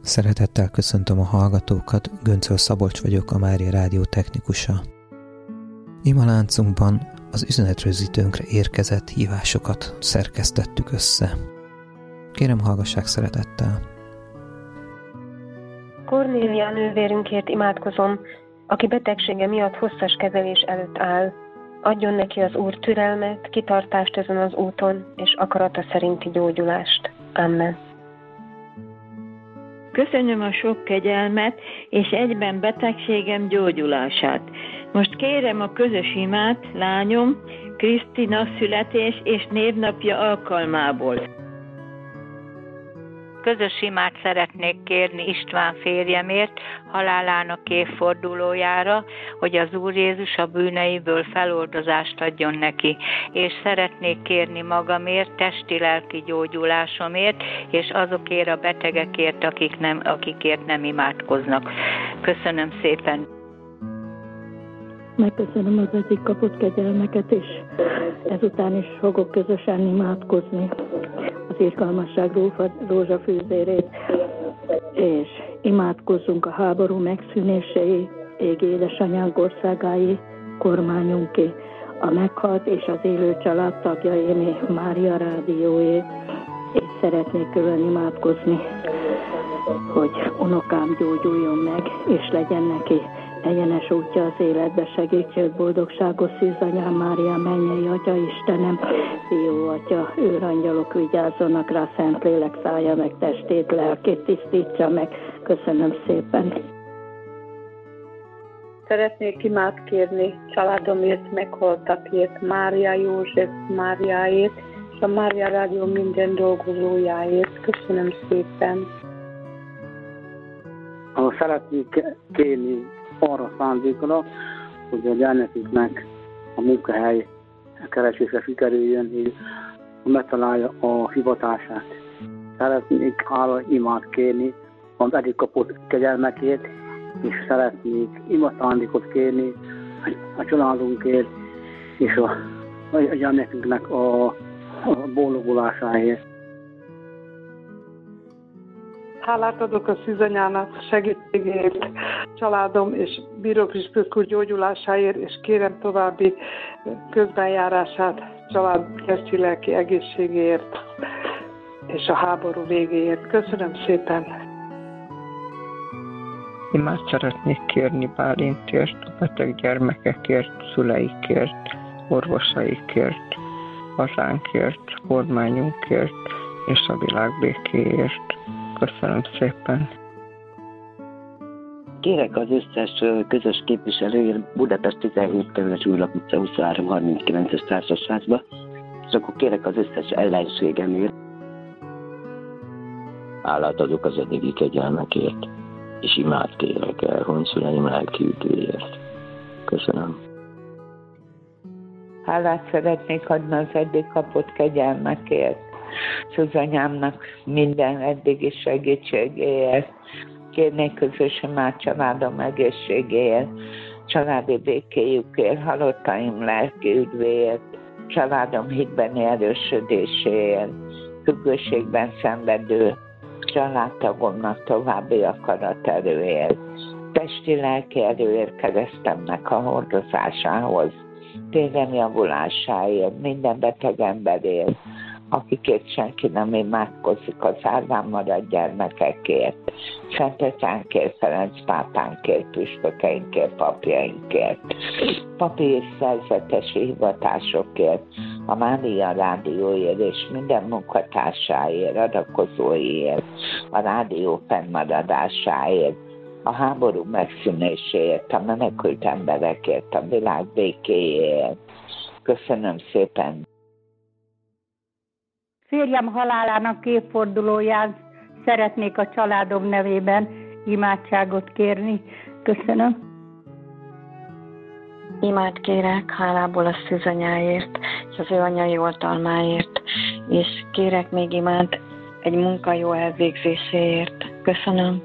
Szeretettel köszöntöm a hallgatókat, Göncöl Szabolcs vagyok, a Mária Rádió technikusa. Imaláncunkban az üzenetrögzítőnkre érkezett hívásokat szerkesztettük össze. Kérem, hallgassák szeretettel. Kornélia nővérünkért imádkozom, aki betegsége miatt hosszas kezelés előtt áll. Adjon neki az Úr türelmet, kitartást ezen az úton, és akarata szerinti gyógyulást. Amen. Köszönöm a sok kegyelmet, és egyben betegségem gyógyulását. Most kérem a közös imát lányom Krisztina születés és névnapja alkalmából. Közös imát szeretnék kérni István férjemért, halálának évfordulójára, hogy az Úr Jézus a bűneiből feloldozást adjon neki. És szeretnék kérni magamért, testi-lelki gyógyulásomért, és azokért a betegekért, akikért nem imádkoznak. Köszönöm szépen! Megköszönöm az eddig kapott kegyelmeket, és ezután is fogok közösen imádkozni az irgalmasság rózsafűzérét, és imádkozzunk a háború megszűnéséé, égi édesanyánk országáé, kormányunké, a meghalt és az élő családtagjaié, Mária Rádióé, és szeretnék külön imádkozni, hogy unokám gyógyuljon meg, és legyen neki egyenes útja az életbe, segítség, boldogságos szűzanyám, Mária, mennyei Atya, Istenem, Fiú, Atya, őrangyalok vigyázzanak rá, Szentlélek szállja meg testét, lelkét tisztítsa meg. Köszönöm szépen. Szeretnék imát kérni családomért, meghaltakért, Mária József Máriáért, és a Mária Rádió minden dolgozójáért. Köszönöm szépen. Szeretnék kérni arra szándékra, hogy a gyermeküknek a munkahely keresése sikerüljön, és megtalálja a hivatását. Szeretnék hála imát kérni az eddig kapott kegyelmekért, és szeretnék imaszándékot kérni a családunkért, és a gyermekünknek a boldogulásáért. Hálát adok a szűzanyának segítségéért, családom és Bíró Krisztus úr gyógyulásáért, és kérem további közbenjárását család testi-lelki egészségéért és a háború végéért. Köszönöm szépen! Imát szeretnék kérni Bálintért, a beteg gyermekekért, szüleikért, orvosaikért, hazánkért, kormányunkért és a világ békéért. Köszönöm szépen! Kérek az összes közös képviselőért Budapest 17 kerület Újlap utca 2339-es társasházba, és akkor kérek az összes ellenségemért. Hálát adok az eddigi kegyelmekért, és imát kérek el honszüleim lelki üdvéért. Köszönöm. Hálát szeretnék adni az eddig kapott kegyelmekért, Szűzanyámnak minden eddigi segítségéért. Kérnék közös imát családom egészségéért, családi békéjükért, halottaim lelki üdvéért, családom hitbeni erősödéséért, függőségben szenvedő családtagomnak további akaraterőért, testi-lelki erőért keresztemnek a hordozásához, térem javulásáért, minden beteg emberért, akikért senki nem imádkozik, az árván maradt gyermekekért, Szent Atyánkért, Ferenc pápánkért, püspökeinkért, papjainkért, papi és szerzetesi hivatásokért, a Mária Rádióért és minden munkatársáért, adakozóiért, a rádió fennmaradásáért, a háború megszűnéséért, a menekült emberekért, a világ békéért. Köszönöm szépen! Férjem halálának évfordulóján szeretnék a családom nevében imádságot kérni. Köszönöm. Imát kérek hálából a szűzanyáért, és az ő anyai oltalmáért, és kérek még imát egy munka jó elvégzéséért. Köszönöm.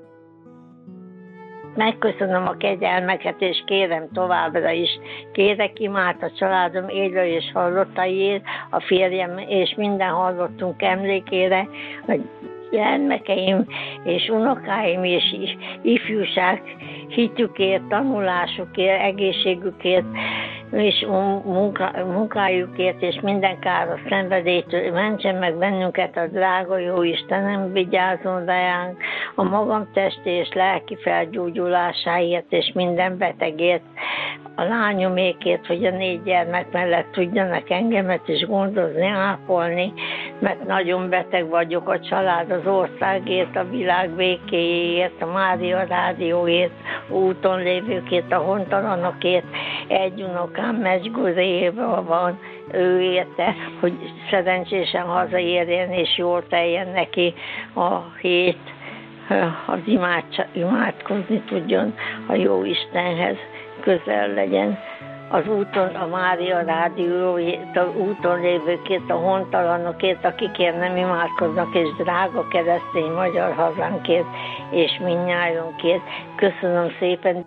Megköszönöm a kegyelmeket, és kérem továbbra is. Kérek imát a családom élő és hallottaiért, a férjem és minden hallottunk emlékére, hogy gyermekeim és unokáim és ifjúság hitükért, tanulásukért, egészségükért, és munkájukért, és minden káros szenvedélytől mentsen meg bennünket a drága jó Istenem, vigyázzon ránk a magam testi és lelki felgyógyulásáért, és minden betegért, a lányomékért, hogy a 4 gyermek mellett tudjanak engemet is gondozni, ápolni, mert nagyon beteg vagyok, a család, az országért, a világ békéjéért, a Mária Rádióért, úton lévőkért, a hontalanokért, egy unokám Medjugorjéban van, ő érte, hogy szerencsésen hazaérjen, és jól teljen neki a hét, az imádkozni tudjon a jó Istenhez, közel legyen. Az úton, a Mária Rádióért, az úton lévőkért, a hontalanokért, akikért nem imádkoznak, és drága keresztény magyar hazánkért, és mindnyájunkért. Köszönöm szépen.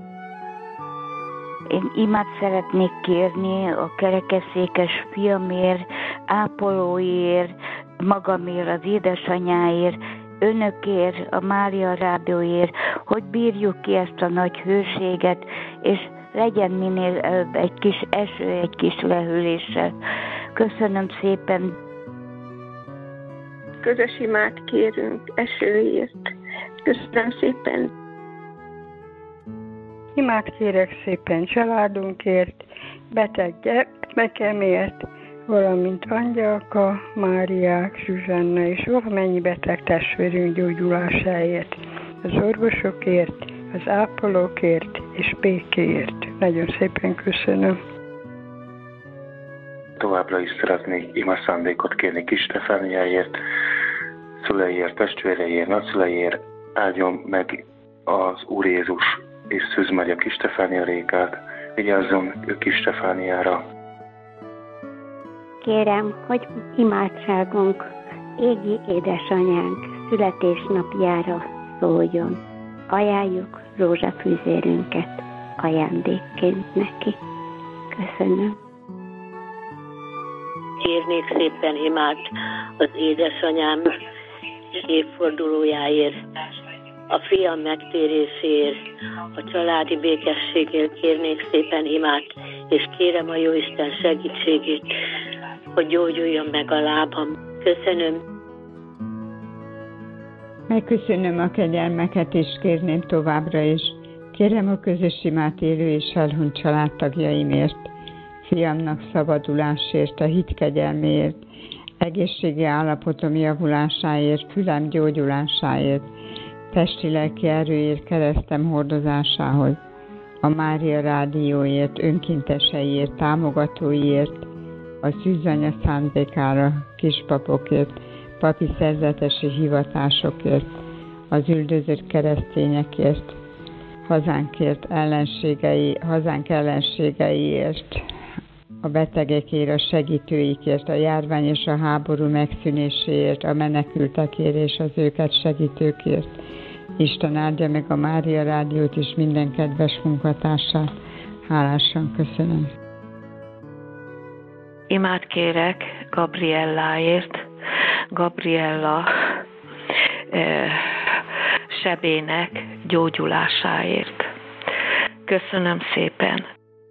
Én imát szeretnék kérni a kerekesszékes fiamért, ápolóért, magamért, az édesanyáért, önökért, a Mária Rádióért, hogy bírjuk ki ezt a nagy hőséget, és legyen minél előbb egy kis eső, egy kis lehűléssel. Köszönöm szépen. Közös imát kérünk esőért. Köszönöm szépen. Imát kérek szépen családunkért, beteg gyermekemért, valamint Angyalka, Máriák, Zsuzsanna és valamennyi beteg testvérünk gyógyulásáért, az orvosokért, az ápolókért és békéért. Nagyon szépen köszönöm. Továbbra is szeretnék imaszándékot kérni Kis Stefániáért, szüleiért, testvéreiért, nagyszüleiért, áldjon meg az Úr Jézus és Szűz Magya Kis Stefánia Rékát, vigyázzon Kis Stefániára. Kérem, hogy imádságunk égi édesanyánk születésnapjára szóljon. Ajánljuk rózsafűzérünket ajándékként neki. Köszönöm. Kérnék szépen imát az édesanyám évfordulójáért, a fiam megtéréséért, a családi békességért kérnék szépen imát, és kérem a Jóisten segítségét, hogy gyógyuljon meg a lábam. Köszönöm. Megköszönöm a kegyelmeket, és kérném továbbra is. Kérem a közös imát élő és elhunyt családtagjaimért, fiamnak szabadulásért, a hit kegyelméért, egészségi állapotom javulásáért, fülem gyógyulásáért, testi-lelki erőért, keresztem hordozásához, a Mária Rádióért, önkénteseiért, támogatóiért, a szűzanya szándékára, kispapokért, papi szerzetesi hivatásokért, az üldözött keresztényekért, hazánk ellenségeiért, a betegekért, a segítőikért, a járvány és a háború megszűnéséért, a menekültekért és az őket segítőkért. Isten áldja meg a Mária Rádiót és minden kedves munkatársát. Hálásan köszönöm. Imát kérek Gabrielláért, Gabriella sebének gyógyulásáért. Köszönöm szépen.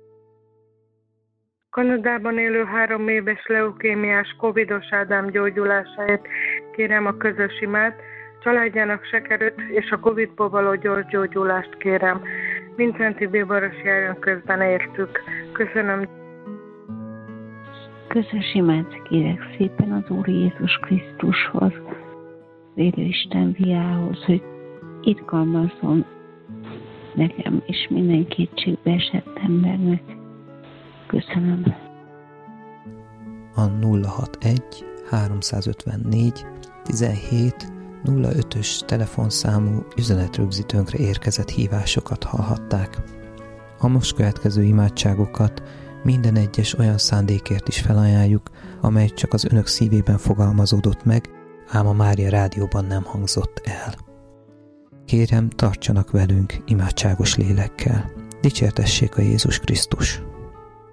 Kanadában élő 3 éves leukémiás covidos Ádám gyógyulásáért kérem a közös imát, családjának sikerült és a Covid-ból való gyors gyógyulást kérem. Vincenti Bíboros járjon közben értük. Köszönöm. Közös imát kérek szépen az Úr Jézus Krisztushoz, az élő Isten fiához, hogy irgalmazzon nekem és minden kétségbe esett embernek. Köszönöm. A 061 354 17 05-ös telefonszámú üzenetrögzítőnkre érkezett hívásokat hallhatták. A most következő imádságokat minden egyes olyan szándékért is felajánljuk, amely csak az önök szívében fogalmazódott meg, ám a Mária Rádióban nem hangzott el. Kérem, tartsanak velünk imádságos lélekkel. Dicsértessék a Jézus Krisztus!